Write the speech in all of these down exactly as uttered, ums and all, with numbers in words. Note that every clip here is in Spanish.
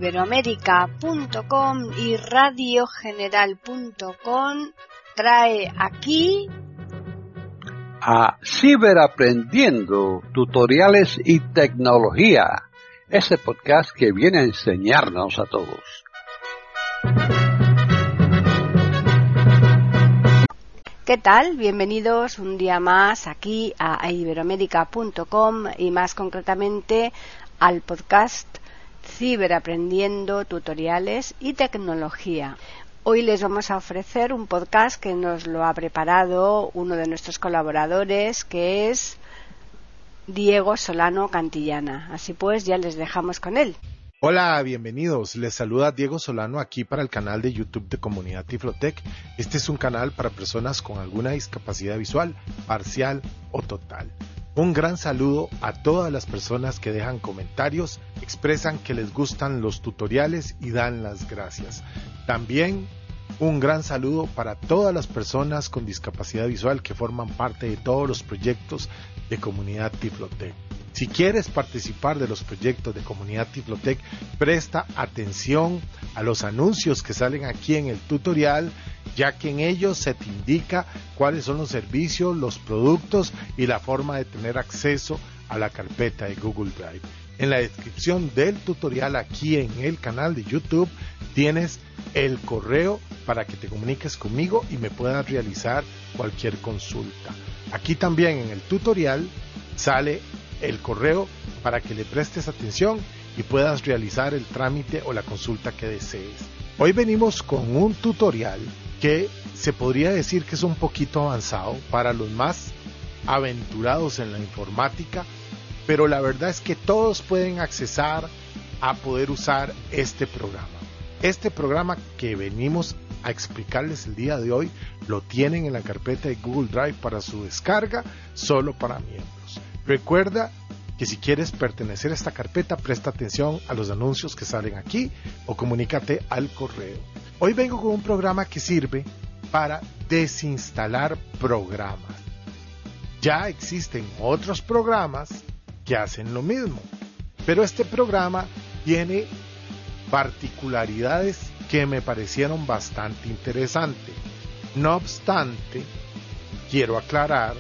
iberoamérica punto com y radio general punto com trae aquí a Ciberaprendiendo, tutoriales y tecnología, ese podcast que viene a enseñarnos a todos. ¿Qué tal? Bienvenidos un día más aquí a iberoamérica punto com y más concretamente al podcast Ciberaprendiendo, tutoriales y tecnología. Hoy les vamos a ofrecer un podcast que nos lo ha preparado uno de nuestros colaboradores, que es Diego Solano Cantillana. Así pues, ya les dejamos con él. Hola, bienvenidos. Les saluda Diego Solano aquí para el canal de YouTube de Comunidad Tiflotec. Este es un canal para personas con alguna discapacidad visual, parcial o total. Un gran saludo a todas las personas que dejan comentarios, expresan que les gustan los tutoriales y dan las gracias. También un gran saludo para todas las personas con discapacidad visual que forman parte de todos los proyectos de Comunidad Tiflotec. Si quieres participar de los proyectos de Comunidad Tiflotec, presta atención a los anuncios que salen aquí en el tutorial, ya que en ellos se te indica cuáles son los servicios, los productos y la forma de tener acceso a la carpeta de Google Drive. En la descripción del tutorial aquí en el canal de YouTube tienes el correo para que te comuniques conmigo y me puedas realizar cualquier consulta. Aquí también en el tutorial sale el correo para que le prestes atención y puedas realizar el trámite o la consulta que desees. Hoy venimos con un tutorial que se podría decir que es un poquito avanzado para los más aventurados en la informática, pero la verdad es que todos pueden accesar a poder usar este programa. Este programa que venimos a explicarles el día de hoy lo tienen en la carpeta de Google Drive para su descarga, solo para miembros. Recuerda que si quieres pertenecer a esta carpeta, presta atención a los anuncios que salen aquí o comunícate al correo. Hoy vengo con un programa que sirve para desinstalar programas. Ya existen otros programas que hacen lo mismo, pero este programa tiene particularidades que me parecieron bastante interesantes. No obstante, quiero aclarar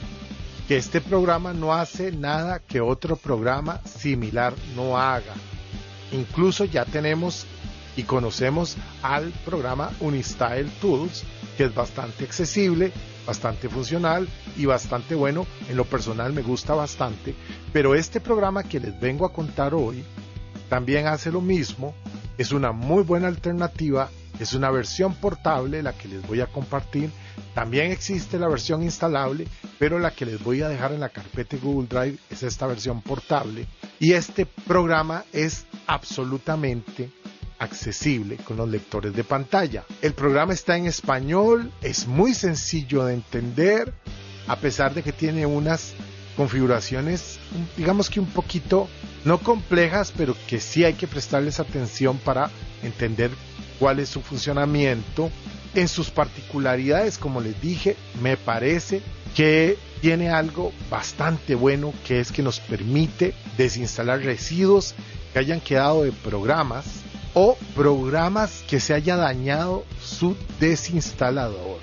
que este programa no hace nada que otro programa similar no haga. Incluso ya tenemos y conocemos al programa Unistyle Tools, que es bastante accesible, bastante funcional y bastante bueno. En lo personal me gusta bastante, pero este programa que les vengo a contar hoy también hace lo mismo. Es una muy buena alternativa, es una versión portable la que les voy a compartir. También existe la versión instalable, pero la que les voy a dejar en la carpeta de Google Drive es esta versión portable. Y este programa es absolutamente accesible con los lectores de pantalla. El programa está en español, es muy sencillo de entender, a pesar de que tiene unas configuraciones, digamos que un poquito, no complejas, pero que sí hay que prestarles atención para entender cuál es su funcionamiento. En sus particularidades, como les dije, me parece que tiene algo bastante bueno, que es que nos permite desinstalar residuos que hayan quedado de programas o programas que se haya dañado su desinstalador.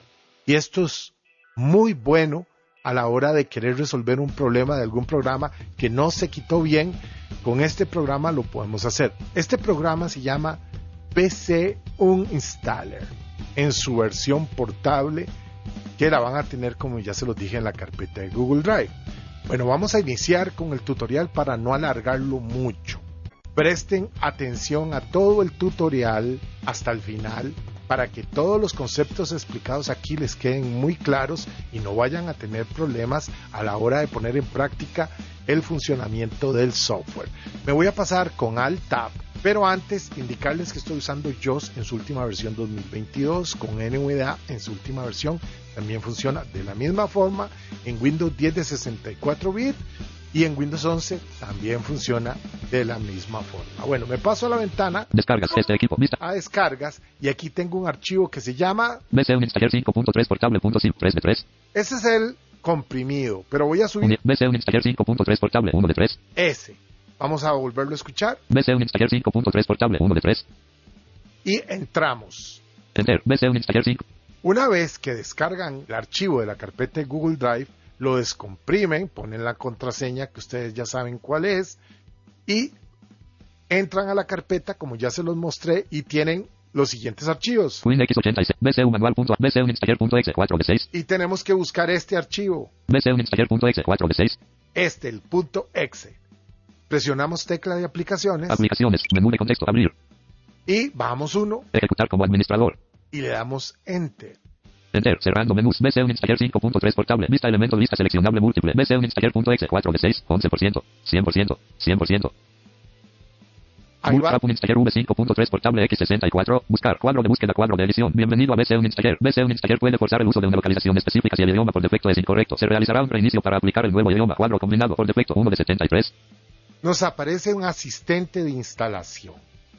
Y esto es muy bueno a la hora de querer resolver un problema de algún programa que no se quitó bien. Con este programa lo podemos hacer. Este programa se llama P C Uninstaller en su versión portable, que la van a tener, como ya se los dije, en la carpeta de Google Drive. Bueno, vamos a iniciar con el tutorial para no alargarlo mucho. Presten atención a todo el tutorial hasta el final para que todos los conceptos explicados aquí les queden muy claros y no vayan a tener problemas a la hora de poner en práctica el funcionamiento del software. Me voy a pasar con Alt-Tab, pero antes indicarles que estoy usando J O S en su última versión dos mil veintidós, con N V D A en su última versión. También funciona de la misma forma en Windows diez de sesenta y cuatro bits y en Windows once también funciona de la misma forma. Bueno, me paso a la ventana Descargas este equipo, vista. a descargas y aquí tengo un archivo que se llama B C Uninstaller cinco punto tres portable punto zip tres de tres. Ese es el comprimido, pero voy a subir B C Uninstaller cinco punto tres portable uno de tres. ese. Vamos a volverlo a escuchar. B C Unix Taller cinco punto tres portable uno de tres. Y entramos. Enter. B C Unix Taller cinco. Una vez que descargan el archivo de la carpeta de Google Drive, lo descomprimen, ponen la contraseña que ustedes ya saben cuál es y entran a la carpeta como ya se los mostré y tienen los siguientes archivos. WinX ochenta y seis. B C U manual. B C Unix Taller punto exe cuatro de seis. Y tenemos que buscar este archivo. B C Unix Taller punto exe cuatro de seis. Este, el punto .exe. Presionamos tecla de aplicaciones. Aplicaciones. Menú de contexto. Abrir. Y bajamos uno. Ejecutar como administrador. Y le damos Enter. Enter. Cerrando menús. B C Unix Taller cinco punto tres portable. Vista elemento. Lista seleccionable múltiple. B C Unix Taller punto exe cuatro de seis. once por ciento. cien por ciento. cien por ciento. Ahí va. Unix Taller V cinco punto tres portable X sesenta y cuatro. Buscar. Cuadro de búsqueda. Cuadro de edición. Bienvenido a B C Unix Taller. B C Unix Taller puede forzar el uso de una localización específica si el idioma por defecto es incorrecto. Se realizará un reinicio para aplicar el nuevo idioma. Cuadro combinado por defecto uno de setenta y tres. Nos aparece un asistente de instalación.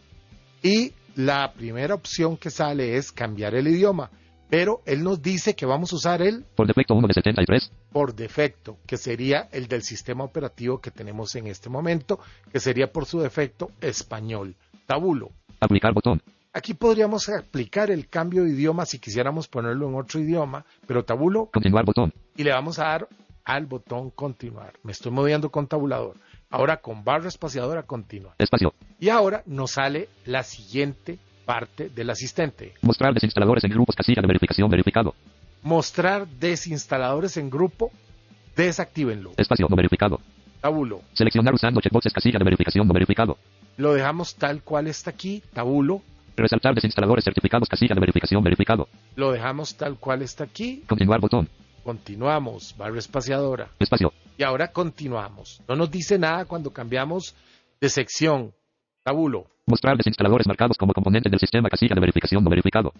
Y la primera opción que sale es cambiar el idioma. Pero él nos dice que vamos a usar el por defecto uno de setenta y tres. Por defecto, que sería el del sistema operativo que tenemos en este momento, que sería por su defecto español. Tabulo. Aplicar botón. Aquí podríamos aplicar el cambio de idioma si quisiéramos ponerlo en otro idioma, pero tabulo. Continuar botón. Y le vamos a dar al botón continuar. Me estoy moviendo con tabulador. Ahora con barra espaciadora continuar. Espacio. Y ahora nos sale la siguiente parte del asistente. Mostrar desinstaladores en grupos, casilla de verificación verificado. Mostrar desinstaladores en grupo, desactívenlo. Espacio no verificado. Tabulo. Seleccionar usando checkboxes, casilla de verificación no verificado. Lo dejamos tal cual está aquí, tabulo. Resaltar desinstaladores certificados, casilla de verificación verificado. Lo dejamos tal cual está aquí. Continuar botón. Continuamos, barra espaciadora. Espacio. Y ahora continuamos. No nos dice nada cuando cambiamos de sección. Tabulo. Mostrar desinstaladores marcados como componentes del sistema, casilla de verificación no verificado.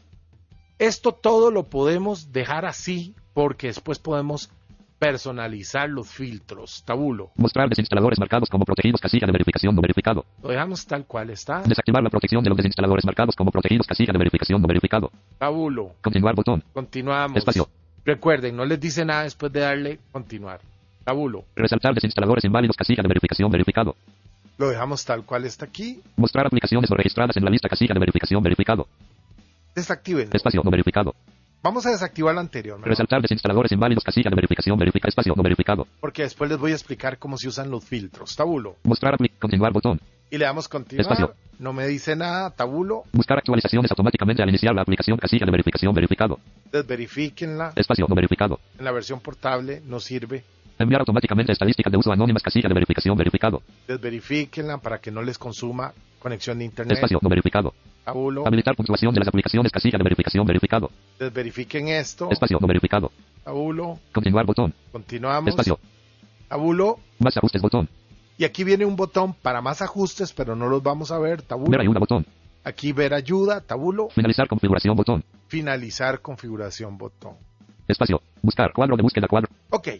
Esto todo lo podemos dejar así porque después podemos personalizar los filtros. Tabulo. Mostrar desinstaladores marcados como protegidos, casilla de verificación no verificado. Lo dejamos tal cual está. Desactivar la protección de los desinstaladores marcados como protegidos, casilla de verificación no verificado. Tabulo. Continuar botón. Continuamos. Espacio. Recuerden, no les dice nada después de darle continuar. Tabulo. Resaltar desinstaladores inválidos, casilla de verificación verificado. Lo dejamos tal cual está aquí. Mostrar aplicaciones no registradas en la lista, casilla de verificación verificado. Desactiven. Espacio no verificado. Vamos a desactivar lo anterior. ¿no? Resaltar desinstaladores inválidos, casilla de verificación verificado. Espacio no verificado. Porque después les voy a explicar cómo se usan los filtros. Tabulo. Mostrar apli- continuar botón. Y le damos continuar. Espacio. No me dice nada. Tabulo. Buscar actualizaciones automáticamente al iniciar la aplicación, casilla de verificación verificado. Desverifíquenla. Espacio no verificado. En la versión portable no sirve. Enviar automáticamente estadísticas de uso anónimas, casilla de verificación verificado. Desverifíquenla para que no les consuma conexión de internet. Espacio no verificado. Tabulo. Habilitar puntuación de las aplicaciones, casilla de verificación verificado. Desverifiquen esto. Espacio no verificado. Tabulo. Continuar botón. Continuamos. Espacio. Tabulo. Más ajustes botón. Y aquí viene un botón para más ajustes, pero no los vamos a ver. Tabulo. Ver ayuda botón. Aquí ver ayuda. Tabulo. Finalizar configuración botón. Finalizar configuración botón. Espacio. Buscar cuadro de búsqueda cuadro. Ok.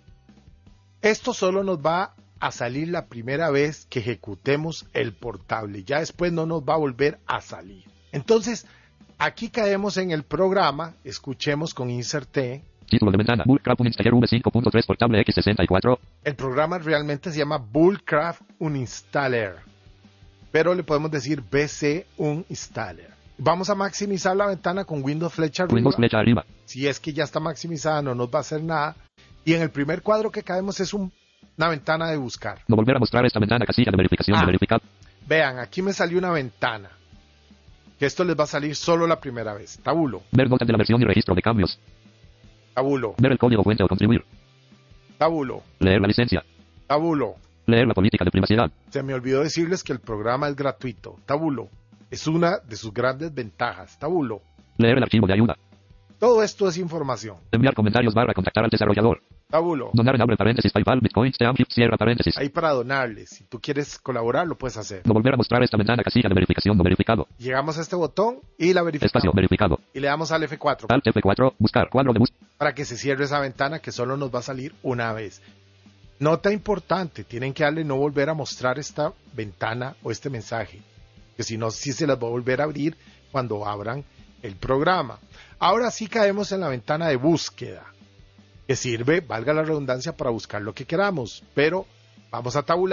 Esto solo nos va a salir la primera vez que ejecutemos el portable. Ya después no nos va a volver a salir. Entonces, aquí caemos en el programa. Escuchemos con Insert T. Título de ventana. Bullcraft Unix Taller V cinco punto tres portable X sesenta y cuatro. El programa realmente se llama Bullcraft Uninstaller. Pero le podemos decir B C Uninstaller. Vamos a maximizar la ventana con Windows flecha arriba. Windows flecha arriba. Si es que ya está maximizada, no nos va a hacer nada. Y en el primer cuadro que caemos es un, una ventana de buscar. No volver a mostrar esta ventana, casilla de verificación Ah. de verificado. Vean, aquí me salió una ventana. Que esto les va a salir solo la primera vez. Tabulo, Ver notas de la versión y registro de cambios. tabulo, Ver el código fuente o contribuir. tabulo, Leer la licencia. tabulo. Leer la política de privacidad. Se me olvidó decirles que el programa es gratuito. Tabulo, es una de sus grandes ventajas. Tabulo. Leer el archivo de ayuda. Todo esto es información. Enviar comentarios barra contactar al desarrollador. Tabulo. Donar en abre paréntesis PayPal, Bitcoin, Steam, cierra paréntesis. Ahí para donarles. Si tú quieres colaborar, lo puedes hacer. No volver a mostrar esta ventana, casilla de verificación no verificado. Llegamos a este botón y la verificamos. Espacio verificado. Y le damos al F cuatro Alt F cuatro. Buscar cuadro de búsqueda. para que se cierre esa ventana que solo nos va a salir una vez. Nota importante, tienen que darle no volver a mostrar esta ventana o este mensaje, que si no, sí se las va a volver a abrir cuando abran el programa. Ahora sí caemos en la ventana de búsqueda, que sirve, valga la redundancia, para buscar lo que queramos, pero vamos a tabular.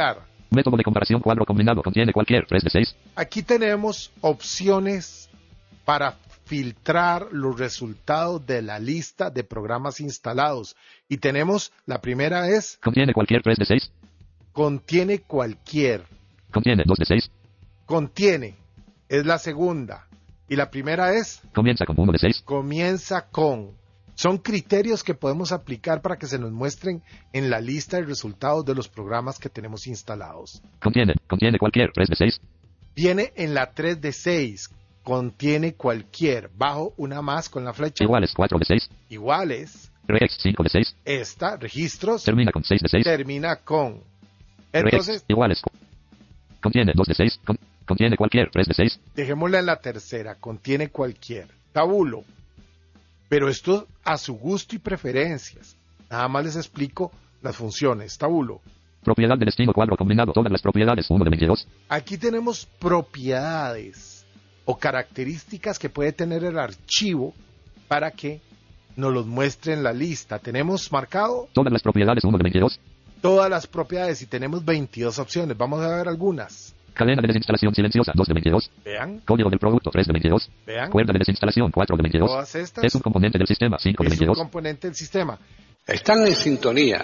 Método de comparación cuadro combinado. Contiene cualquier tres de seis. Aquí tenemos opciones para filtrar los resultados de la lista de programas instalados. Y tenemos, la primera es... Contiene cualquier tres de seis. Contiene cualquier. Contiene dos de seis. Contiene. Es la segunda. Y la primera es... Comienza con uno de seis. Comienza con... Son criterios que podemos aplicar para que se nos muestren en la lista de resultados de los programas que tenemos instalados. Contiene, contiene cualquier tres de seis. Viene en la tres de seis. Contiene cualquier. Bajo una más con la flecha. Iguales cuatro de seis. Iguales. Regex cinco de seis. Esta, registros. Termina con seis de seis. Termina con. Entonces. Regex iguales. Contiene dos de seis. Con, contiene cualquier tres de seis. Dejémosla en la tercera. Contiene cualquier. Tabulo. Pero esto a su gusto y preferencias. Nada más les explico las funciones. Tabulo. Propiedad de destino cuadro combinado. Todas las propiedades uno de veintidós. Aquí tenemos propiedades o características que puede tener el archivo para que nos los muestre en la lista. Tenemos marcado todas las propiedades uno de veintidós. Todas las propiedades y tenemos veintidós opciones. Vamos a ver algunas. Cadena de desinstalación silenciosa dos de veintidós. Vean. Código del producto tres de veintidós. Vean. Cuerda de desinstalación cuatro de veintidós. Todas estas. Es un componente del sistema cinco de veintidós. Es un componente del sistema. Están en sintonía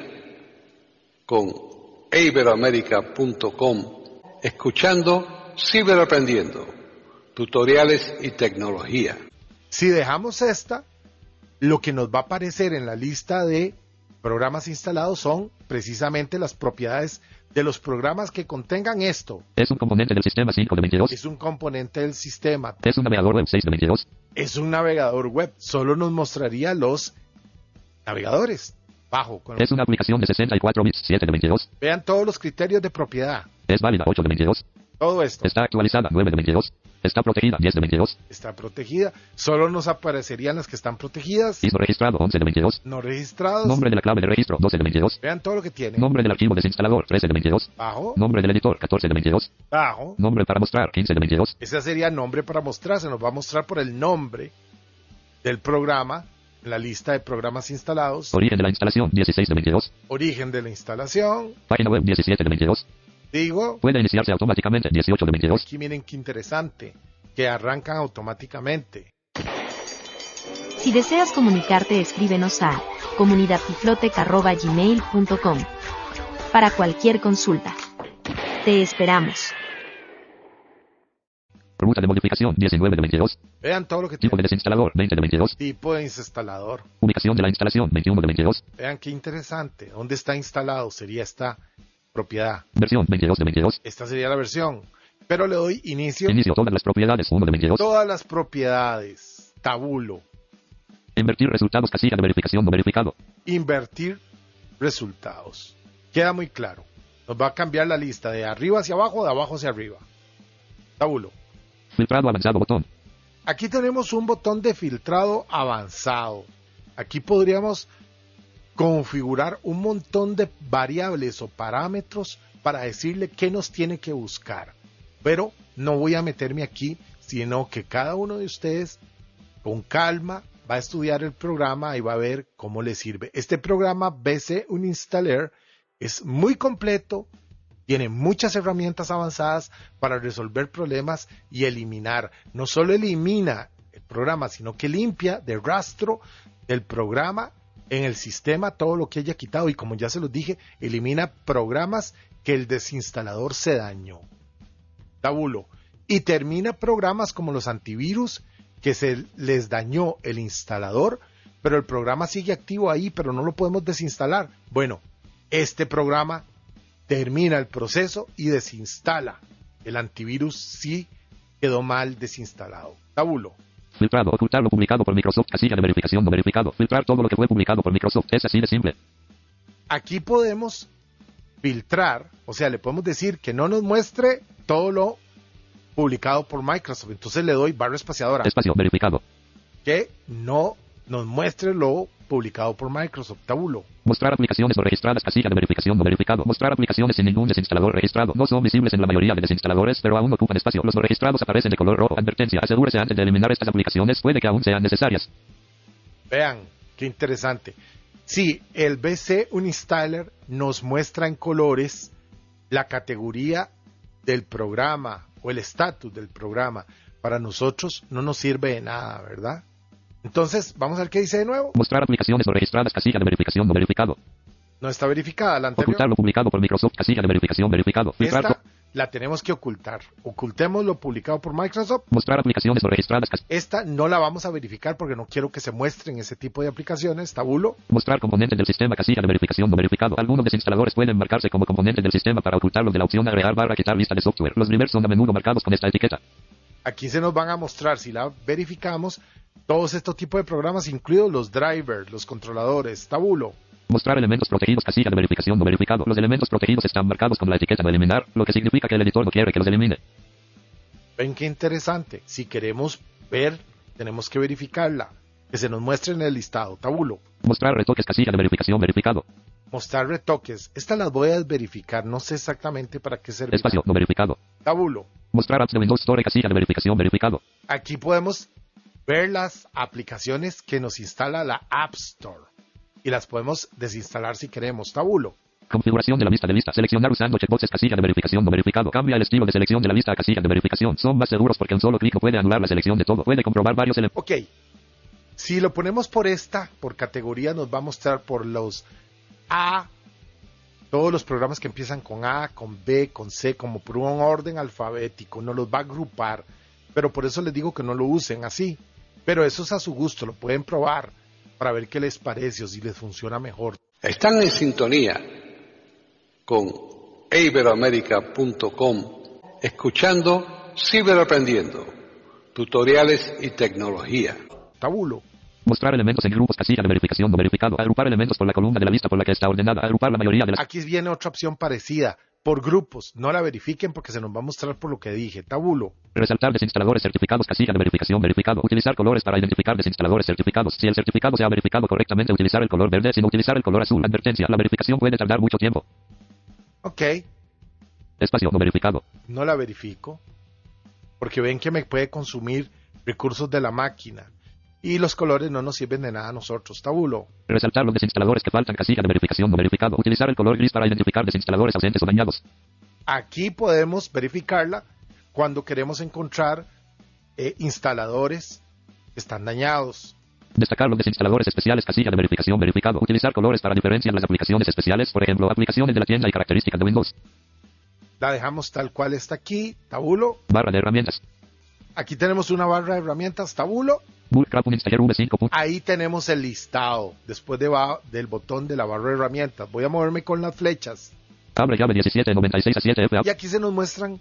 con iberoamerica punto com, escuchando Ciberaprendiendo, tutoriales y tecnología. Si dejamos esta, lo que nos va a aparecer en la lista de programas instalados son precisamente las propiedades de los programas que contengan esto. Es un componente del sistema cinco de veintidós. Es un componente del sistema. Es un navegador web seis de veintidós. Es un navegador web. Solo nos mostraría los navegadores. Bajo. Con es una aplicación de sesenta y cuatro bits siete de veintidós. Vean todos los criterios de propiedad. Es válida ocho de veintidós. Todo esto. Está actualizada nueve de veintidós. Está protegida diez de veintidós. Está protegida. Solo nos aparecerían las que están protegidas. I S O registrado once de veintidós. No registrados. Nombre de la clave de registro doce de veintidós. Vean todo lo que tiene. Nombre del archivo desinstalador trece de veintidós. Bajo. Nombre del editor catorce de veintidós. Bajo. Nombre para mostrar quince de veintidós. Ese sería nombre para mostrar. Se nos va a mostrar por el nombre del programa. En la lista de programas instalados. Origen de la instalación dieciséis de veintidós. Origen de la instalación. Página web diecisiete de veintidós. Digo. Puede iniciarse automáticamente dieciocho de veintidós. Aquí miren qué interesante. Que arrancan automáticamente. Si deseas comunicarte, escríbenos a comunidad piflotec arroba gmail punto com para cualquier consulta. Te esperamos. Ruta de modificación diecinueve de veintidós. Vean todo lo que Tipo tiene. de desinstalador veinte de veintidós. Tipo de instalador. Ubicación de la instalación veintiuno de veintidós. Vean qué interesante. ¿Dónde está instalado? Sería esta propiedad. Versión veintidós de veintidós. Esta sería la versión. Pero le doy inicio. Inicio todas las propiedades uno de veintidós. Todas las propiedades. Tabulo. Invertir resultados casilla de verificación no verificado. Invertir resultados. Queda muy claro. Nos va a cambiar la lista de arriba hacia abajo, de abajo hacia arriba. Tabulo. Filtrado avanzado botón. Aquí tenemos un botón de filtrado avanzado. Aquí podríamos configurar un montón de variables o parámetros para decirle qué nos tiene que buscar. Pero no voy a meterme aquí, sino que cada uno de ustedes con calma va a estudiar el programa y va a ver cómo le sirve. Este programa B C Uninstaller es muy completo. Tiene muchas herramientas avanzadas para resolver problemas y eliminar. No solo elimina el programa, sino que limpia de rastro del programa en el sistema todo lo que haya quitado. Y como ya se los dije, elimina programas que el desinstalador se dañó. Tabulo. Y termina programas como los antivirus que se les dañó el instalador, pero el programa sigue activo ahí, pero no lo podemos desinstalar. Bueno, este programa termina el proceso y desinstala. El antivirus sí quedó mal desinstalado. Tabulo. Filtrado, ocultar lo publicado por Microsoft, casilla de verificación no verificado. Filtrar todo lo que fue publicado por Microsoft. Es así de simple. Aquí podemos filtrar, o sea, le podemos decir que no nos muestre todo lo publicado por Microsoft. Entonces le doy barra espaciadora. Espacio verificado. Que no nos muestre lo publicado por Microsoft. Tabulo. Mostrar aplicaciones no registradas, casilla de verificación no verificado. Mostrar aplicaciones sin ningún desinstalador registrado. No son visibles en la mayoría de desinstaladores, pero aún ocupan espacio. Los no registrados aparecen de color rojo. Advertencia. Asegúrese antes de eliminar estas aplicaciones. Puede que aún sean necesarias. Vean, qué interesante. Sí, el B C Uninstaller nos muestra en colores la categoría del programa o el estatus del programa para nosotros no nos sirve de nada, ¿verdad? Entonces, vamos a ver qué dice de nuevo. Mostrar aplicaciones no registradas, casilla de verificación no verificado. No está verificada la anterior. Ocultar lo publicado por Microsoft, casilla de verificación verificado. Filtrar Esta co- la tenemos que ocultar. Ocultemos lo publicado por Microsoft. Mostrar aplicaciones no registradas, cas- Esta no la vamos a verificar porque no quiero que se muestren ese tipo de aplicaciones. Tabulo. Mostrar componentes del sistema, casilla de verificación no verificado. Algunos desinstaladores pueden marcarse como componentes del sistema para ocultarlos de la opción agregar barra quitar lista de software. Los drivers son a menudo marcados con esta etiqueta. Aquí se nos van a mostrar, si la verificamos, todos estos tipos de programas, incluidos los drivers, los controladores. Tabulo. Mostrar elementos protegidos, casilla de verificación no verificado. Los elementos protegidos están marcados con la etiqueta no eliminar, lo que significa que el editor no quiere que los elimine. Ven qué interesante. Si queremos ver, tenemos que verificarla. Que se nos muestre en el listado. Tabulo. Mostrar retoques, casilla de verificación verificado. Mostrar retoques. Estas las voy a verificar. No sé exactamente para qué servirá. Espacio no verificado. Tabulo. Mostrar apps de Windows Store, casilla de verificación verificado. Aquí podemos ver las aplicaciones que nos instala la App Store. Y las podemos desinstalar si queremos. Tabulo. Configuración de la lista de lista. Seleccionar usando checkboxes, casilla de verificación no verificado. Cambia el estilo de selección de la lista a casilla de verificación. Son más seguros porque un solo clic no puede anular la selección de todo. Puede comprobar varios elementos. Ok. Si lo ponemos por esta, por categoría, nos va a mostrar por los A, todos los programas que empiezan con A, con B, con C, como por un orden alfabético. Nos los va a agrupar. Pero por eso les digo que no lo usen así. Pero eso es a su gusto, lo pueden probar para ver qué les parece o si les funciona mejor. Están en sintonía con iberoamerica punto com, escuchando Ciberaprendiendo, tutoriales y tecnología. Tabulo. Mostrar elementos en grupos, casilla de verificación no verificado. Agrupar elementos por la columna de la lista por la que está ordenada. Agrupar la mayoría de las... Aquí viene otra opción parecida, por grupos. No la verifiquen porque se nos va a mostrar por lo que dije. Tabulo. Resaltar desinstaladores certificados, casilla de verificación verificado. Utilizar colores para identificar desinstaladores certificados. Si el certificado se ha verificado correctamente, utilizar el color verde, sin utilizar el color azul. Advertencia, la verificación puede tardar mucho tiempo. Ok, Espacio no verificado. no la verifico porque ven que me puede consumir recursos de la máquina y los colores no nos sirven de nada a nosotros. Tabulo. Resaltar los desinstaladores que faltan, casilla de verificación no verificado. Utilizar el color gris para identificar desinstaladores ausentes o dañados. Aquí podemos verificarla cuando queremos encontrar eh, instaladores que están dañados. Destacar los desinstaladores especiales, casilla de verificación verificado. Utilizar colores para diferenciar las aplicaciones especiales, por ejemplo, aplicaciones de la tienda y características de Windows. La dejamos tal cual está aquí. Tabulo. Barra de herramientas. Aquí tenemos una barra de herramientas. Tabulo. Bullcrap Installer V cinco. Ahí tenemos el listado después de ba- del botón de la barra de herramientas. Voy a moverme con las flechas. Abre llave diecisiete noventa y seis a siete F. Y aquí se nos muestran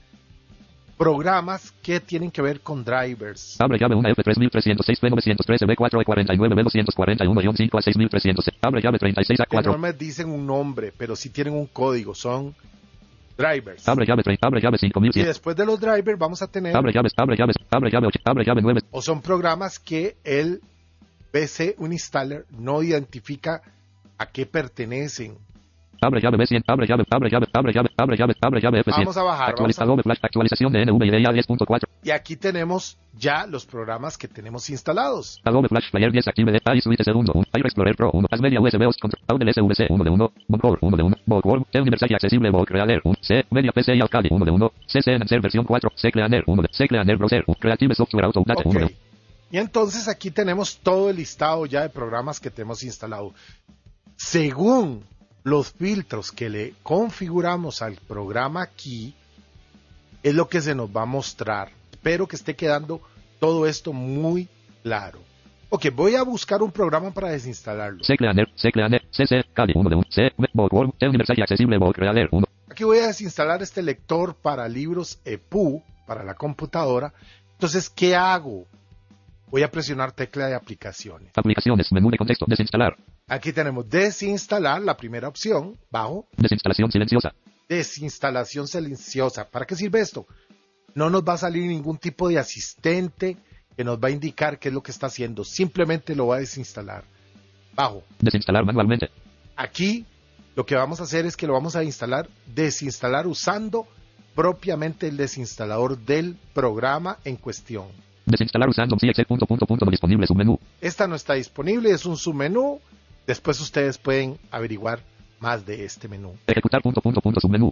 programas que tienen que ver con drivers. Abre llave uno F tres mil trescientos seis P novecientos trece B cuatro E cuarenta y nueve B doscientos cuarenta y uno cinco A seis mil trescientos. Abre llave treinta y seis A Que cuatro. no me dicen un nombre, pero sí tienen un código. Son drivers. Abre llave treinta. Abre llave cinco mil Y cien. después de los drivers vamos a tener, Abre llaves. Abre llaves. Abre llave ocho. Abre llave nueve. o son programas que el P C Uninstaller no identifica a qué pertenecen. Abre llave B cien. Abre llave. Abre llave. Abre llave. Abre llave. Abre llave F cien. Vamos a bajar, Actualizador vamos Flash. Actualización de N V I D I A diez punto cuatro. Y aquí tenemos ya los programas que tenemos instalados. Adobe Flash Player diez Active de iSuite segundo uno. Air Explorer Pro uno. Asmedia U S B O S Control. Audel S V C uno de uno. Moncore uno de uno. Bookworm. T Universal y accesible Book Reader uno. C. Media P C y Alkali uno de uno. C C Enhancer versión cuatro. C Cleaner uno de. C Cleaner Browser uno. Creative Software Autodate Ok. uno de. Y entonces aquí tenemos todo el listado ya de programas que tenemos instalado. Según los filtros que le configuramos al programa aquí, es lo que se nos va a mostrar. Espero que esté quedando todo esto muy claro. Ok, voy a buscar un programa para desinstalarlo. C Cleaner. C Cleaner. C C. Kali uno de uno. C. Bookworm. T Universal y accesible Book Reader uno. Aquí voy a desinstalar este lector para libros E P U para la computadora. Entonces, ¿qué hago? Voy a presionar tecla de aplicaciones. Aplicaciones. Menú de contexto. Desinstalar. Aquí tenemos desinstalar, la primera opción, bajo. Desinstalación silenciosa. Desinstalación silenciosa. ¿Para qué sirve esto? No nos va a salir ningún tipo de asistente que nos va a indicar qué es lo que está haciendo. Simplemente lo va a desinstalar. Bajo. Desinstalar manualmente. Aquí lo que vamos a hacer es que lo vamos a instalar, desinstalar usando propiamente el desinstalador del programa en cuestión. Desinstalar usando C X punto punto punto no disponible submenú. Esta no está disponible, es un submenú. Después ustedes pueden averiguar más de este menú. Ejecutar punto punto punto submenú.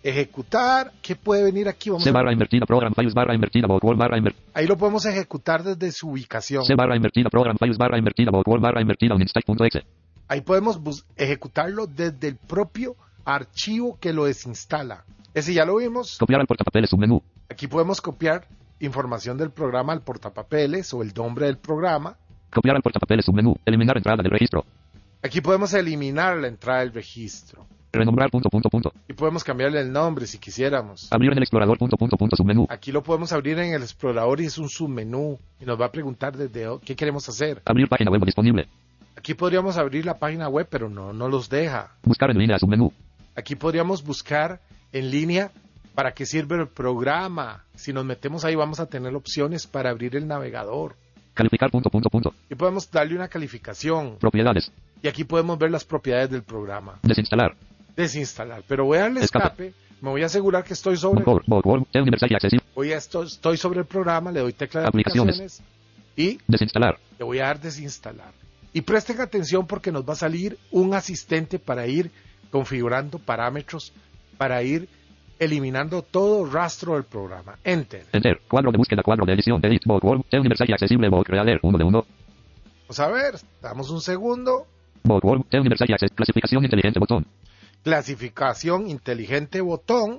ejecutar. ¿Qué puede venir aquí? Vamos C a... barra invertida program files barra invertida Vocwall barra invertida. Ahí lo podemos ejecutar desde su ubicación. C barra invertida program files barra invertida Vocwall barra invertida uninstall.exe. Ahí podemos bus- ejecutarlo desde el propio archivo que lo desinstala. Ese ya lo vimos. Copiar al portapapeles submenú. Aquí podemos copiar información del programa al portapapeles o el nombre del programa. Copiar al portapapeles submenú. Eliminar entrada del registro. Aquí podemos eliminar la entrada del registro. Renombrar punto punto punto. Y podemos cambiarle el nombre si quisiéramos. Abrir en el explorador punto punto punto submenú. Aquí lo podemos abrir en el explorador y es un submenú. Y nos va a preguntar desde o- qué queremos hacer. Abrir página web disponible. Aquí podríamos abrir la página web, pero no, no los deja. Buscar en línea submenú. Aquí podríamos buscar en línea para qué sirve el programa. Si nos metemos ahí vamos a tener opciones para abrir el navegador. Calificar punto punto punto. Y podemos darle una calificación. Propiedades. Y aquí podemos ver las propiedades del programa. Desinstalar. Desinstalar. Pero voy a darle Escape. escape. Me voy a asegurar que estoy sobre, Vocwall. Vocwall. T universal y accesible. voy a esto, estoy sobre el programa, le doy tecla de Aplicaciones. aplicaciones y Desinstalar. le voy a dar desinstalar. Y presten atención porque nos va a salir un asistente para ir configurando parámetros, para ir eliminando todo rastro del programa. Enter. Enter. Cuadro de búsqueda. Cuadro de edición. Edit. Vocwall. T universal y accesible. Voc. Creader. uno de uno. Vamos a ver, damos un segundo. Vocwall. T universal y accesible. Clasificación inteligente. Botón. Clasificación inteligente, botón.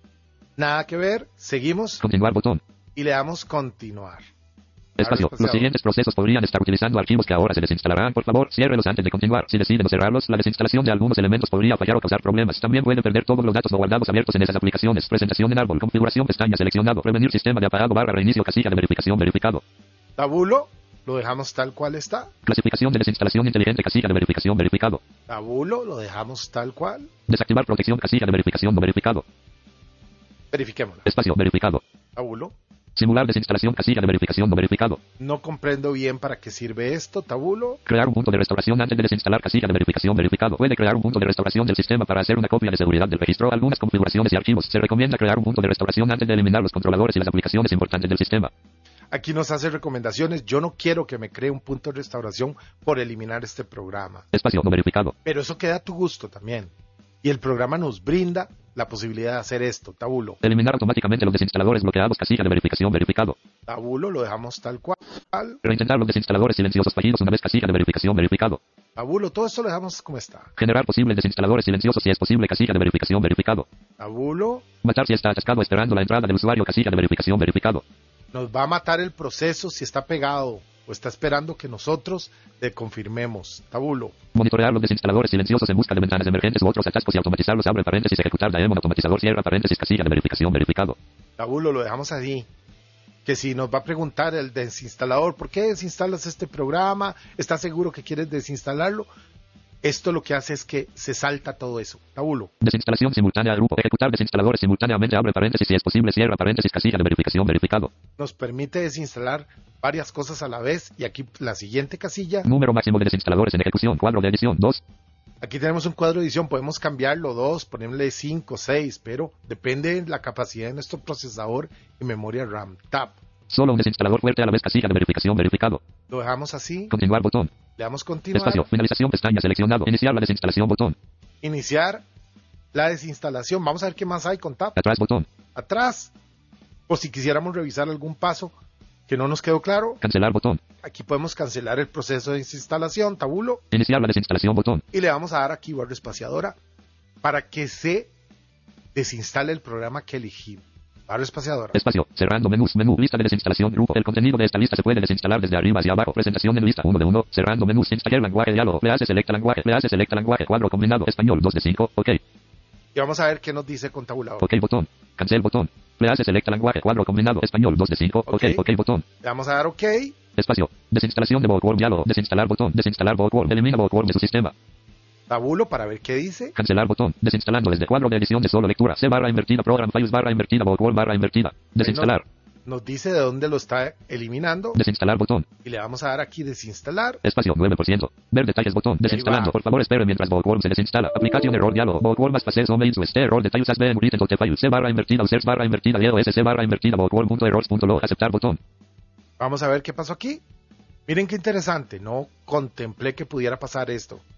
Nada que ver. Seguimos Continuar. Botón. y le damos continuar. Espacio. Ahora es Los espaciado. siguientes procesos podrían estar utilizando archivos que ahora se desinstalarán. Por favor, ciérrelos antes de continuar. Si decide no cerrarlos, la desinstalación de algunos elementos podría fallar o causar problemas. También puede perder todos los datos no guardados abiertos en esas aplicaciones. Presentación en árbol. Configuración pestaña seleccionado. Prevenir sistema de apagado barra reinicio casilla de verificación verificado. Tabulo, lo dejamos tal cual está. Clasificación de desinstalación inteligente casilla de verificación verificado. Tabulo, lo dejamos tal cual. Desactivar protección casilla de verificación no verificado. Verifiquémoslo. Espacio verificado. Tabulo. Simular desinstalación casilla de verificación no verificado. No comprendo bien para qué sirve esto, tabulo. Crear un punto de restauración antes de desinstalar casilla de verificación verificado. Puede crear un punto de restauración del sistema para hacer una copia de seguridad del registro. Algunas configuraciones y archivos. Se recomienda crear un punto de restauración antes de eliminar los controladores y las aplicaciones importantes del sistema. Aquí nos hace recomendaciones. Yo no quiero que me cree un punto de restauración por eliminar este programa. Espacio no verificado. Pero eso queda a tu gusto también. Y el programa nos brinda la posibilidad de hacer esto, tabulo. Eliminar automáticamente los desinstaladores bloqueados casilla de verificación verificado. Tabulo, lo dejamos tal cual. Reintentar los desinstaladores silenciosos fallidos una vez casilla de verificación verificado. Tabulo, todo esto lo dejamos como está. Generar posibles desinstaladores silenciosos si es posible casilla de verificación verificado. Tabulo, Matar si está atascado esperando la entrada del usuario casilla de verificación verificado. nos va a matar el proceso si está pegado o está esperando que nosotros le confirmemos. Tabulo, Monitorear los desinstaladores silenciosos en busca de ventanas emergentes u otros atascos y automatizarlos. Abre paréntesis. Ejecutar daemon automatizador. Cierra paréntesis. Casilla de verificación verificado. tabulo, lo dejamos así. Que si nos va a preguntar el desinstalador, ¿por qué desinstalas este programa? ¿Estás seguro que quieres desinstalarlo? Esto lo que hace es que se salta todo eso. Tabulo, Desinstalación simultánea al grupo. Ejecutar desinstaladores simultáneamente. Abre paréntesis. Si es posible. Cierra paréntesis. Casilla de verificación verificado. nos permite desinstalar varias cosas a la vez. Y aquí la siguiente casilla. Número máximo de desinstaladores en ejecución. Cuadro de edición. dos. Aquí tenemos un cuadro de edición, podemos cambiarlo dos, ponerle cinco, seis, pero depende de la capacidad de nuestro procesador y memoria RAM. Tab. Solo un desinstalador fuerte a la vez. Casilla de verificación verificado. Lo dejamos así, Continuar. Botón. le damos continuar, Espacio. Finalización. Pestaña seleccionado. Iniciar la desinstalación. Botón. iniciar la desinstalación. Vamos a ver qué más hay con Tab. Atrás. Botón. Atrás, por si quisiéramos revisar algún paso que no nos quedó claro, Cancelar. Botón. aquí podemos cancelar el proceso de desinstalación, tabulo, Iniciar la desinstalación. Botón. y le vamos a dar aquí barra espaciadora para que se desinstale el programa que elegimos. Barra espaciadora. Espacio. Cerrando menús. Menú. Lista de desinstalación. Grupo. El contenido de esta lista se puede desinstalar desde arriba hacia abajo. Presentación en lista. uno de uno. Cerrando menús. Installer lenguaje. Diálogo. Le hace selecta lenguaje. Le hace selecta lenguaje. Cuadro combinado. Español. dos de cinco. Ok. Y vamos a ver qué nos dice con tabulador. Ok. Botón. Cancel. Botón. Le hace selecta lenguaje. Cuadro combinado. Español. dos de cinco. Ok. Ok. Ok. Botón. Le vamos a dar OK. Espacio. Desinstalación de Vocwall. Diálogo. Desinstalar botón. Desinstalar Vocwall. Elimina Vocwall de su sistema. Tabulo para ver qué dice. Cancelar botón. Desinstalando desde cuadro de edición de solo lectura. C barra invertida. Program files barra invertida. Vocwall barra invertida. Desinstalar. Nos dice de dónde lo está eliminando. Desinstalar botón. Y le vamos a dar aquí desinstalar. Espacio nueve por ciento. Ver detalles botón. Desinstalando. Por favor espere mientras Vocwall se desinstala. Aplicación error diálogo. Vocwall más pases home into este error detalles as been written to the file. C barra invertida. Users barra invertida. Eos C barra invertida. Vocwall.errors.log. Aceptar botón. Vamos a ver qué pasó aquí. Miren qué interesante. No contemplé que pudiera pasar esto.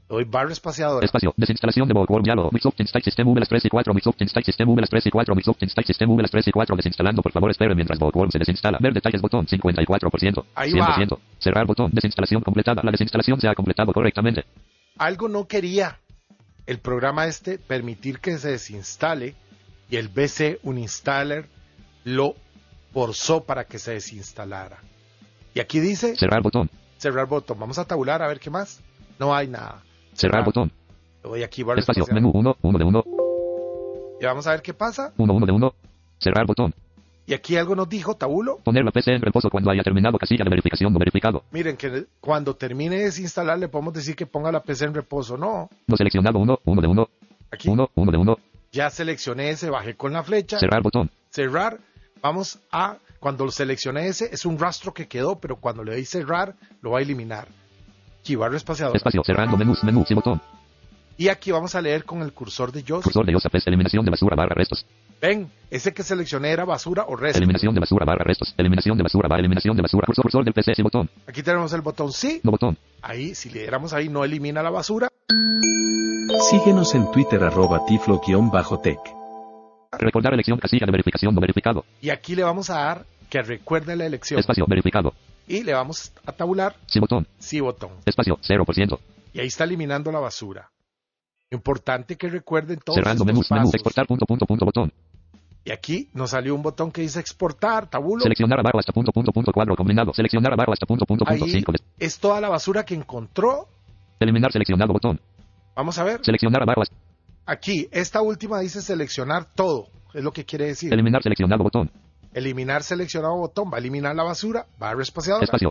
Doy barra espaciadora. Espacio. Desinstalación de Bookworm diálogo. Microsoft Install System V L S tres y cuatro. Microsoft Install System V L S tres y cuatro. Microsoft Install System V L S tres y cuatro. Desinstalando. Por favor, espere mientras Bookworm se desinstala. Ver detalles botón. cincuenta y cuatro por ciento. Ahí cien por va. ciento. Cerrar botón. Desinstalación completada. La desinstalación se ha completado correctamente. Algo no quería el programa este permitir que se desinstale y el B C Uninstaller lo forzó para que se desinstalara. Y aquí dice Cerrar botón. cerrar botón. Vamos a tabular a ver qué más. No hay nada. Cerrar botón. Le doy aquí barra Espacio. espacial. Menú uno. uno de uno. Y vamos a ver qué pasa. uno. uno de uno. Cerrar botón. Y aquí algo nos dijo tabulo. Poner la P C en reposo cuando haya terminado casilla de verificación no verificado. Miren que cuando termine de desinstalar le podemos decir que ponga la P C en reposo. No. No seleccionado uno. uno de uno. Aquí uno. uno de uno. ya seleccioné ese, bajé con la flecha. Cerrar botón. Cerrar. Vamos a, cuando lo seleccioné ese, es un rastro que quedó, pero cuando le doy cerrar, lo va a eliminar. Aquí, barra espaciadora. Espacio. Cerrando menús. Menú. Sí botón. Y aquí vamos a leer con el cursor de Yoast. Cursor de Yosapes. Eliminación de basura barra restos. Ven, ese que seleccioné era basura o resto. Eliminación de basura barra restos. Eliminación de basura barra eliminación de basura. Cursor, cursor del P C. Sí botón. Aquí tenemos el botón sí. No botón. Ahí, si le diéramos ahí, no elimina la basura. Síguenos en Twitter arroba tiflo-tech. Recordar elección casilla de verificación no verificado. Y aquí le vamos a dar que recuerde la elección. Espacio. Verificado. Y le vamos a tabular Sí botón. sí botón. Espacio. cero por ciento. Y ahí está eliminando la basura. Importante que recuerden todos Cerrando estos menús. Menú. pasos. Exportar punto punto punto botón. Y aquí nos salió un botón que dice exportar, tabulo. Seleccionar abajo hasta punto punto punto cuadro combinado. Seleccionar abajo hasta punto punto punto Ahí cinco. es toda la basura que encontró. Eliminar seleccionado botón. Vamos a ver. Seleccionar abajo hasta. Aquí, esta última dice seleccionar todo. Es lo que quiere decir. Eliminar seleccionado botón. Eliminar seleccionado botón. Va a eliminar la basura. Barra espaciadora. Espacio.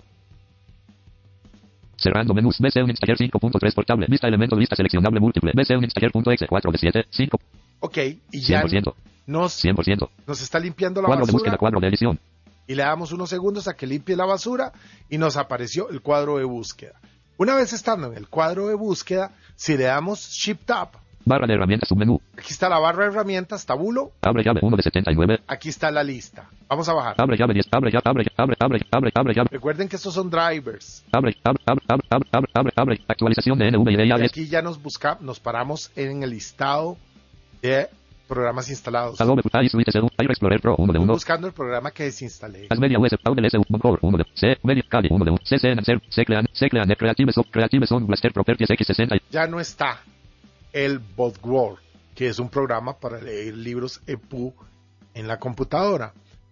Cerrando menús. B C Uninstaller cinco punto tres portable. Vista elemento. Vista seleccionable múltiple. B C Uninstaller.exe cuatro de siete. cinco. Ok. Y cien ya por ciento. nos, cien por ciento. nos está limpiando la Cuadro de búsqueda. basura. Cuadro de edición. Y le damos unos segundos a que limpie la basura. Y nos apareció el cuadro de búsqueda. Una vez estando en el cuadro de búsqueda, si le damos Shift Tab, Barra de herramientas. Submenú. aquí está la barra de herramientas, tabulo. Abre llave uno de setenta y nueve. Aquí está la lista. Vamos a bajar. Abre llave diez. Abre llave. Abre abre abre abre abre llave. Recuerden que estos son drivers. Abre abre abre abre abre abre abre abre. Actualización de N V I D Y A S. aquí ya nos busca, nos paramos en el listado de programas instalados. Adobe Footage Suite S U. Air Explorer Pro uno de Estoy uno. buscando el programa que desinstalé. Asmedia U S. Audel S U. Moncore uno de C. Media Kali uno de uno. C C N Ser. Seclean. Seclean. Creative Soft. Creative Sound Blaster Properties X sesenta. Ya no está el Bookworm, que es un programa para leer libros E P U en la computadora.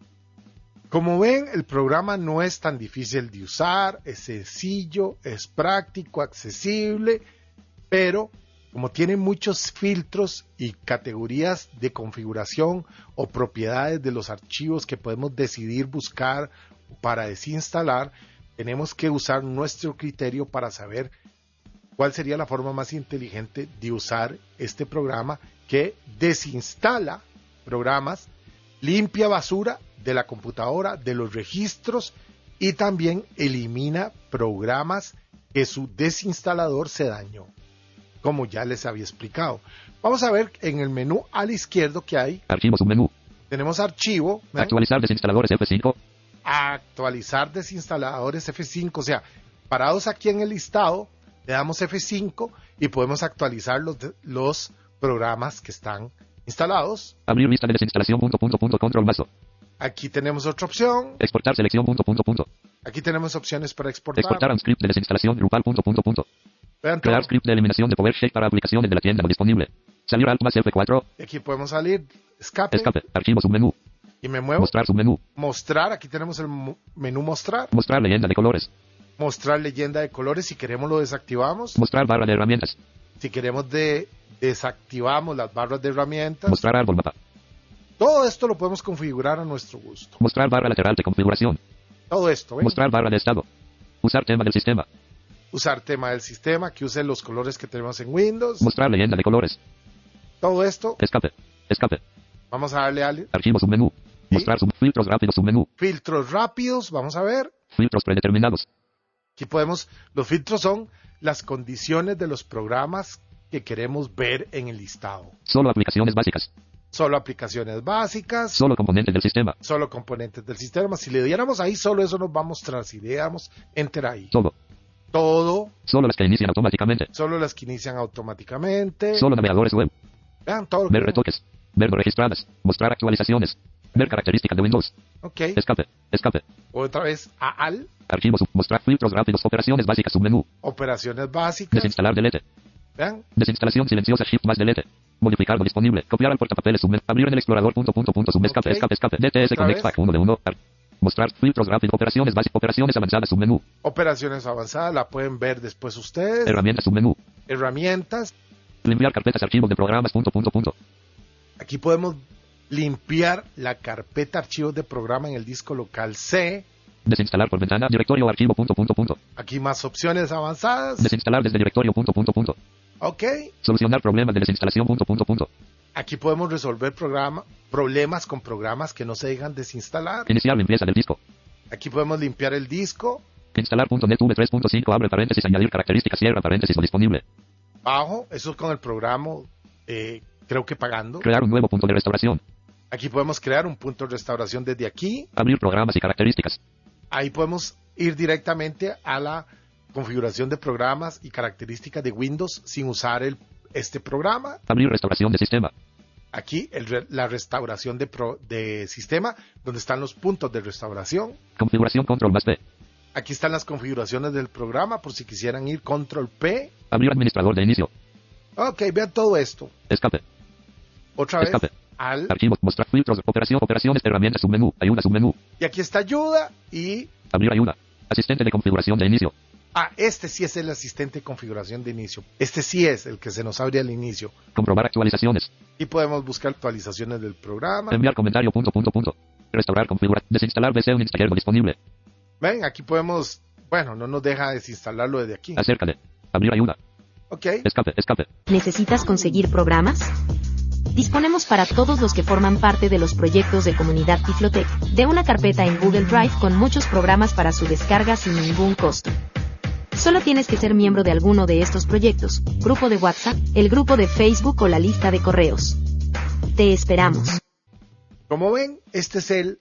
Como ven, el programa no es tan difícil de usar, es sencillo, es práctico, accesible, pero como tiene muchos filtros y categorías de configuración o propiedades de los archivos que podemos decidir buscar para desinstalar, tenemos que usar nuestro criterio para saber cuál sería la forma más inteligente de usar este programa que desinstala programas, limpia basura de la computadora, de los registros y también elimina programas que su desinstalador se dañó, como ya les había explicado. Vamos a ver en el menú a la izquierda que hay. Archivo submenú. Tenemos archivo. ¿ven? Actualizar desinstaladores F cinco. Actualizar desinstaladores F cinco. O sea, parados aquí en el listado, le damos F cinco y podemos actualizar los, de, los programas que están instalados. Abrir lista de desinstalación punto punto punto control vaso. Aquí tenemos otra opción. Exportar selección punto punto punto. Aquí tenemos opciones para exportar. Exportar a un script de desinstalación Drupal punto punto punto. Vean Crear todo. script de eliminación de PowerShell para aplicaciones de la tienda no disponible. Salir Alt más F cuatro. Aquí podemos salir. Escape. Escape. Archivo submenú. Y me muevo. Mostrar submenú. Mostrar. Aquí tenemos el mu- menú mostrar. Mostrar leyenda de colores. Mostrar leyenda de colores. Si queremos lo desactivamos. Mostrar barra de herramientas. Si queremos de desactivamos las barras de herramientas. Mostrar árbol mapa. Todo esto lo podemos configurar a nuestro gusto. Mostrar barra lateral de configuración. Todo esto. ¿ven? Mostrar barra de estado. Usar tema del sistema. Usar tema del sistema, que use los colores que tenemos en Windows. Mostrar leyenda de colores. Todo esto. Escape. Escape. Vamos a darle al Archivo submenú. ¿Sí? Mostrar sub filtros rápidos submenú. filtros rápidos. Vamos a ver. Filtros predeterminados. Aquí podemos, los filtros son las condiciones de los programas que queremos ver en el listado. Solo aplicaciones básicas. Solo aplicaciones básicas, Solo componentes del sistema. solo componentes del sistema. Si le diéramos ahí, solo eso nos va a mostrar. Si le damos enter ahí, Todo. todo Solo las que inician automáticamente. Solo las que inician automáticamente. Solo navegadores web. Vean todo lo Ver que... retoques. Ver no registradas. Mostrar actualizaciones. Ver características de Windows. Ok. Escape. Escape. Otra vez a al. Archivos. Mostrar filtros rápidos. Operaciones básicas. Submenú. Operaciones básicas. Desinstalar delete. Vean. Desinstalación silenciosa. Shift más delete. Modificar lo disponible. Copiar al portapapeles. Submen. Abrir en el explorador. Punto, punto, punto. Sub. Escape. Ok. Escape. Escape. D T S Otra Connect vez. Pack uno de uno. Ar- Mostrar filtros rápidos. Operaciones básicas. Operaciones avanzadas. Submenú. Operaciones avanzadas. La pueden ver después ustedes. Herramientas. Submenú. Herramientas. Limpiar carpetas. Archivos de programas. Punto, punto, punto. Aquí podemos limpiar la carpeta archivos de programa en el disco local C. Desinstalar por ventana. Directorio. Archivo. Punto, punto, punto. Aquí más opciones avanzadas. Desinstalar desde directorio. Punto, punto, punto. Ok. Solucionar problemas de desinstalación. Punto, punto, punto. Aquí podemos resolver programa, problemas con programas que no se dejan desinstalar. Iniciar limpieza del disco. Aquí podemos limpiar el disco. Instalar punto net v tres punto cinco. Abre paréntesis. Añadir características. Cierra paréntesis. No disponible. Bajo. Eso es con el programa, eh, creo que pagando. Crear un nuevo punto de restauración. Aquí podemos crear un punto de restauración desde aquí. Abrir programas y características. Ahí podemos ir directamente a la configuración de programas y características de Windows sin usar el, este programa. Abrir restauración de sistema. Aquí el re- la restauración de, pro- de sistema, donde están los puntos de restauración. Configuración control más P. Aquí están las configuraciones del programa, por si quisieran ir control P. Abrir administrador de inicio. Ok, vean todo esto. Escape. Otra vez Escape. al... Archivos. Mostrar filtros. Operación. Operaciones. Herramientas. Submenú. Ayuda. Submenú. Y aquí está ayuda y... Abrir ayuda. Asistente de configuración de inicio. Ah, este sí es el asistente de configuración de inicio. Este sí es el que se nos abre al inicio. Comprobar actualizaciones. Y podemos buscar actualizaciones del programa. Enviar comentario. Punto, punto, punto. Restaurar. Configurar. Desinstalar B C Uninstaller no disponible. Ven, aquí podemos... Bueno, no nos deja desinstalarlo desde aquí. Acércale. Abrir ayuda. Ok. Escape. Escape. ¿Necesitas conseguir programas? Disponemos para todos los que forman parte de los proyectos de Comunidad Tiflotec, de una carpeta en Google Drive con muchos programas para su descarga sin ningún costo. Solo tienes que ser miembro de alguno de estos proyectos, grupo de WhatsApp, el grupo de Facebook o la lista de correos. Te esperamos. Como ven, este es el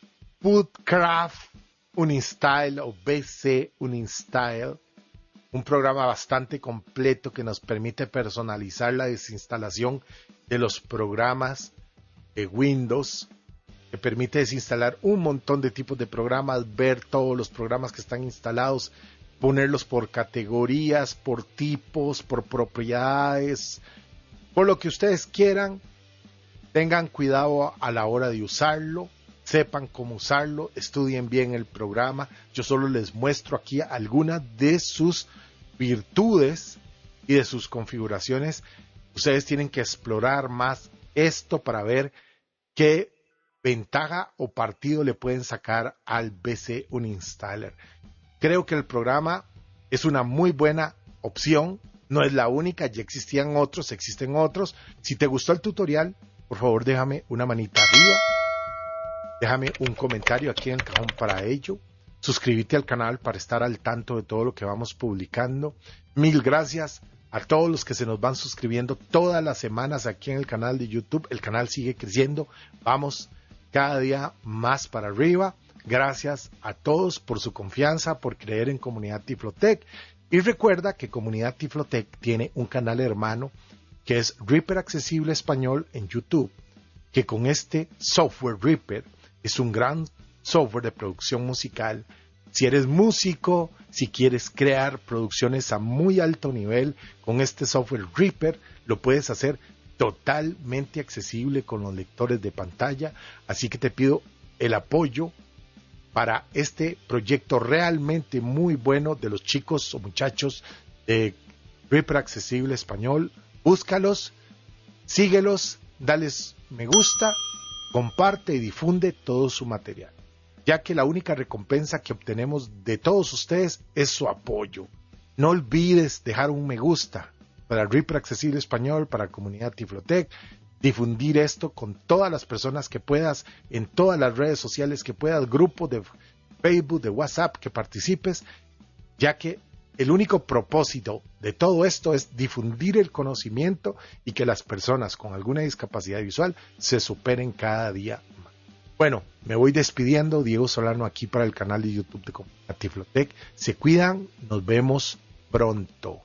Bootcraft Uninstall o B C Uninstall, un programa bastante completo que nos permite personalizar la desinstalación de los programas de Windows, que permite desinstalar un montón de tipos de programas, ver todos los programas que están instalados, ponerlos por categorías, por tipos, por propiedades, por lo que ustedes quieran. Tengan cuidado a la hora de usarlo, sepan cómo usarlo, estudien bien el programa. Yo solo les muestro aquí algunas de sus virtudes y de sus configuraciones. Ustedes tienen que explorar más esto para ver qué ventaja o partido le pueden sacar al B C Uninstaller. Creo que el programa es una muy buena opción, no es la única, ya existían otros, existen otros. Si te gustó el tutorial, por favor déjame una manita arriba, déjame un comentario aquí en el cajón para ello, suscríbete al canal para estar al tanto de todo lo que vamos publicando. Mil gracias a todos los que se nos van suscribiendo todas las semanas aquí en el canal de YouTube. El canal sigue creciendo, vamos cada día más para arriba. Gracias a todos por su confianza, por creer en Comunidad Tiflotec. Y recuerda que Comunidad Tiflotec tiene un canal hermano que es Reaper Accesible Español en YouTube, que con este software Reaper es un gran software de producción musical. Si eres músico, si quieres crear producciones a muy alto nivel con este software Reaper, lo puedes hacer totalmente accesible con los lectores de pantalla. Así que te pido el apoyo para este proyecto realmente muy bueno de los chicos o muchachos de Reaper Accesible Español. Búscalos, síguelos, dales me gusta, comparte y difunde todo su material, ya que la única recompensa que obtenemos de todos ustedes es su apoyo. No olvides dejar un me gusta para Reaper Accesible Español, para Comunidad Tiflotec, difundir esto con todas las personas que puedas, en todas las redes sociales que puedas, grupos de Facebook, de WhatsApp, que participes, ya que el único propósito de todo esto es difundir el conocimiento y que las personas con alguna discapacidad visual se superen cada día más. Bueno, me voy despidiendo, Diego Solano aquí para el canal de YouTube de Comunidad Tiflotec. Se cuidan, nos vemos pronto.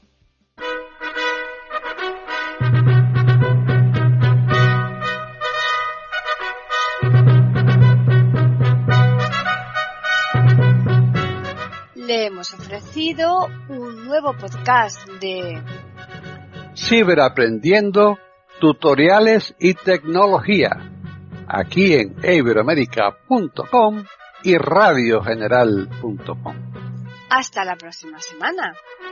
Le hemos ofrecido un nuevo podcast de Ciberaprendiendo, tutoriales y tecnología, aquí en iberoamerica punto com y radio general punto com. Hasta la próxima semana.